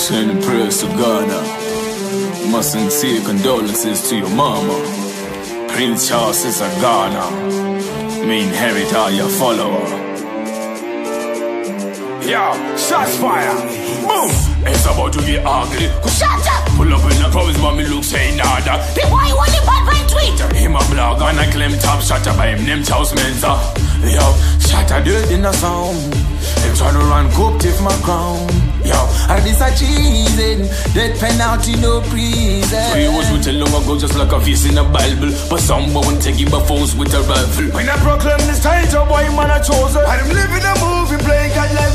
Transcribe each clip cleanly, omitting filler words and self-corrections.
Sending prayers to Ghana. My sincere condolences to your mama. Prince Charles is a Ghana. Me inherit all your follower. Yo, shots fire. Boom. It's about to get ugly. Shut up! Pull up in the province, but me look say nada. The boy want the bad brain tweet. Him a blog and I claim top shatter by him name Charles Mensa. Yo, shatter dirt in the sound. Him tryna run cooked if my crown. Yo, and this a cheesing. Death penalty, no prison. 3 was written long ago just like a face in a Bible. But someone won't take him by phones with a rifle. When I proclaim this title, boy, man, I chose it. I'm living a movie, playing God like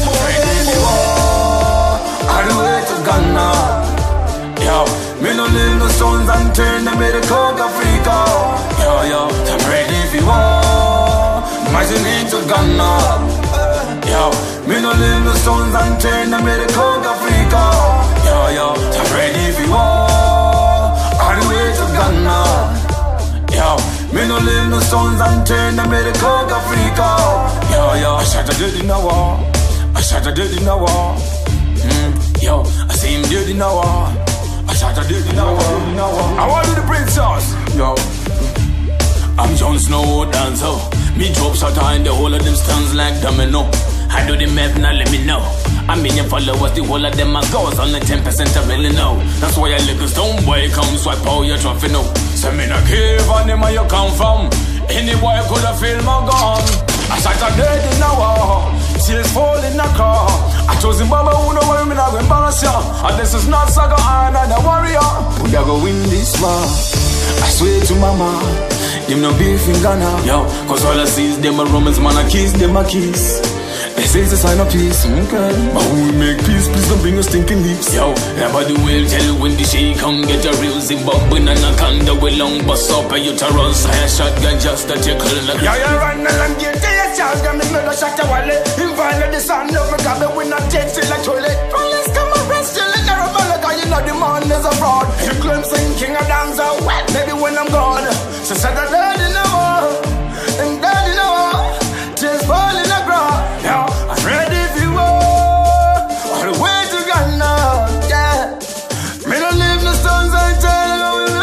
All the way to Ghana. Yo, me no leave no stones unturned. I made a coke Africa. Yo, I'm ready for war. Marching into Ghana. Yo, me no leave no stones unturned. I made a coke Africa. Yo, I'm ready for war. All the way to Ghana. Yo, me no leave no stones unturned. I made a coke Africa. Yo, I shot a dead in a war. I shot a dead in a war. Yo, I see him dead in a war. I shot a dead in a war. I want to the Prince Charles. Yo, I'm Jon Snow dancer. Me drop shot in the whole of them stands like domino. I do the math, now let me know. I mean your followers, the whole of them are goes. Only 10% I really know. That's why I lick a stone boy come swipe all your trophy no. Send me in a cave and them where you come from. Any boy could have feel my gun. I shot a dead in a war. Tears fall in the car. I chose him Baba who know where me not going embarrass ya. And this is not Saga and a warrior. We are go win this war. I swear to mama. Them no beef in Ghana. Yo, cause all I see is them a Romans man a kiss, them a kiss. They say it's a sign of peace, okay. But when we make peace, please don't bring us stinking leaves. Yo, everybody will tell when the shake come get a real Zimbabwean and a conda with long bus up a uterus. I shotgun just a tickle like yeah, you run along get to your chance. Got me murder shot a wallet. Invalid the sound of me got me when I take it like toilet. Police come arrest you like a rebel. Cause you know the man is a fraud. You claim saying king of dancer. Well, maybe when I'm gone. So said I dead in the war. And dead in the war. Tears fall in the ground. Now I'm ready for war. All the way to Ghana. Yeah. Me don't leave no stones unturned.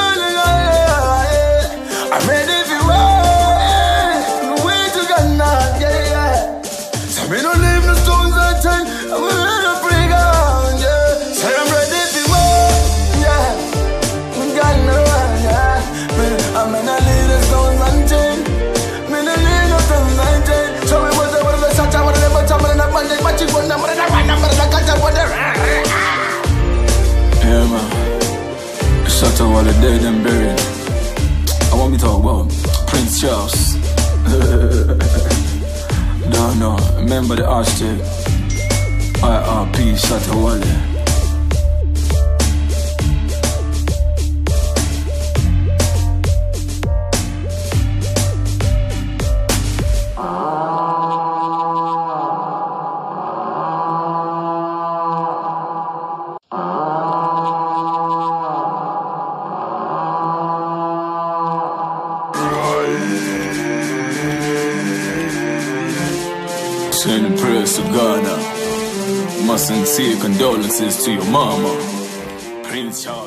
I'm ready for war. All the way to Ghana. Yeah. So me don't leave no stones unturned. I'm ready for Ghana. Yeah. So I'm ready for war. Yeah. Ghana. Yeah. I'm gonna leave the stones unturned. Me don't leave no stones unturned. So we was able to shut out the bottom of the bandit, but you wouldn't know what yeah, man. Shut up all the dead and buried. I want me to talk about Prince Charles. No, remember the hashtag IRP Shatta Wale. Sending prayers to Ghana. My sincere condolences to your mama. Prince Charles.